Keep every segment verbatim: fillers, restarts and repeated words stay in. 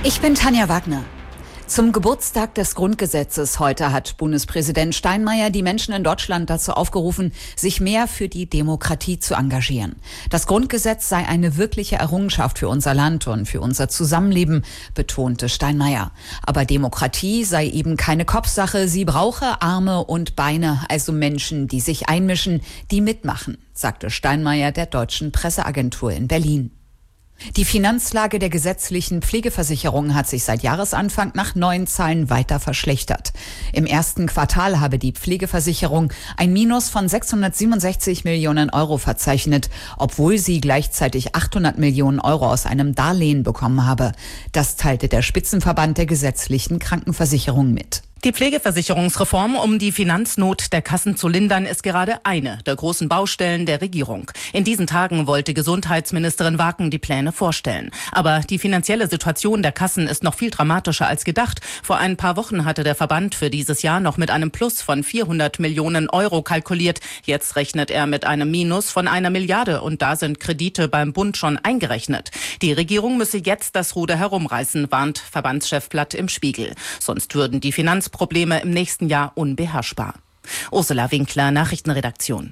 Ich bin Tanja Wagner. Zum Geburtstag des Grundgesetzes heute hat Bundespräsident Steinmeier die Menschen in Deutschland dazu aufgerufen, sich mehr für die Demokratie zu engagieren. Das Grundgesetz sei eine wirkliche Errungenschaft für unser Land und für unser Zusammenleben, betonte Steinmeier. Aber Demokratie sei eben keine Kopfsache, sie brauche Arme und Beine, also Menschen, die sich einmischen, die mitmachen, sagte Steinmeier der Deutschen Presseagentur in Berlin. Die Finanzlage der gesetzlichen Pflegeversicherung hat sich seit Jahresanfang nach neuen Zahlen weiter verschlechtert. Im ersten Quartal habe die Pflegeversicherung ein Minus von sechshundertsiebenundsechzig Millionen Euro verzeichnet, obwohl sie gleichzeitig achthundert Millionen Euro aus einem Darlehen bekommen habe. Das teilte der Spitzenverband der gesetzlichen Krankenversicherung mit. Die Pflegeversicherungsreform, um die Finanznot der Kassen zu lindern, ist gerade eine der großen Baustellen der Regierung. In diesen Tagen wollte Gesundheitsministerin Waken die Pläne vorstellen. Aber die finanzielle Situation der Kassen ist noch viel dramatischer als gedacht. Vor ein paar Wochen hatte der Verband für dieses Jahr noch mit einem Plus von vierhundert Millionen Euro kalkuliert. Jetzt rechnet er mit einem Minus von einer Milliarde und da sind Kredite beim Bund schon eingerechnet. Die Regierung müsse jetzt das Ruder herumreißen, warnt Verbandschef Platt im Spiegel. Sonst würden die Finanzprobleme Probleme im nächsten Jahr unbeherrschbar. Ursula Winkler, Nachrichtenredaktion.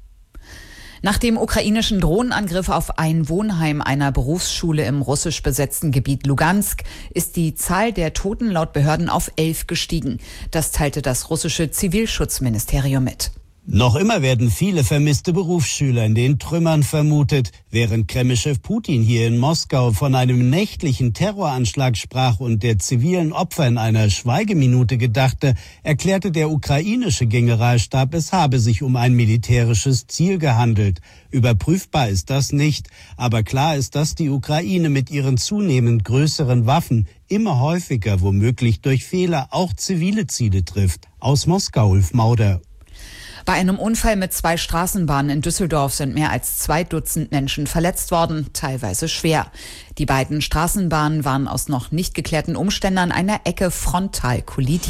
Nach dem ukrainischen Drohnenangriff auf ein Wohnheim einer Berufsschule im russisch besetzten Gebiet Lugansk ist die Zahl der Toten laut Behörden auf elf gestiegen. Das teilte das russische Zivilschutzministerium mit. Noch immer werden viele vermisste Berufsschüler in den Trümmern vermutet. Während Kremlchef Putin hier in Moskau von einem nächtlichen Terroranschlag sprach und der zivilen Opfer in einer Schweigeminute gedachte, erklärte der ukrainische Generalstab, es habe sich um ein militärisches Ziel gehandelt. Überprüfbar ist das nicht, aber klar ist, dass die Ukraine mit ihren zunehmend größeren Waffen immer häufiger, womöglich durch Fehler, auch zivile Ziele trifft. Aus Moskau, Ulf Mauder. Bei einem Unfall mit zwei Straßenbahnen in Düsseldorf sind mehr als zwei Dutzend Menschen verletzt worden, teilweise schwer. Die beiden Straßenbahnen waren aus noch nicht geklärten Umständen an einer Ecke frontal kollidiert.